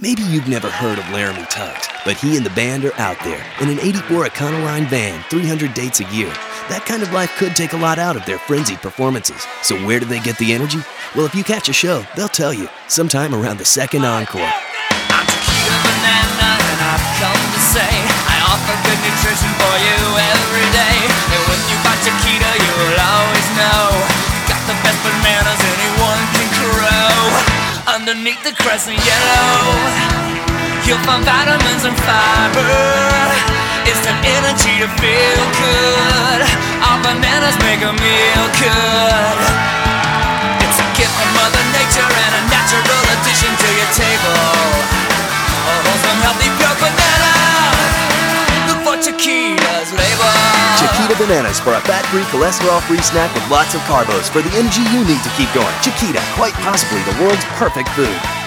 Maybe you've never heard of Laramie Tuggs, but he and the band are out there in an 84 Econoline van, 300 dates a year. That kind of life could take a lot out of their frenzied performances. So where do they get the energy? Well, if you catch a show, they'll tell you, sometime around the second encore. I'm Chiquita Banana, and I've come to say I offer good nutrition for you every day. And when you buy Chiquita, you'll always know you got the best bananas anyone can grow. Underneath the crescent yellow, you'll find vitamins and fiber. It's the energy to feel good. Our bananas make a meal good. It's a gift from Mother Nature and a natural addition to your table. A wholesome, healthy, pure banana. Look for Chiquita's label. Chiquita Bananas for a fat-free, cholesterol-free snack with lots of carbos for the energy you need to keep going. Chiquita, quite possibly the world's perfect food.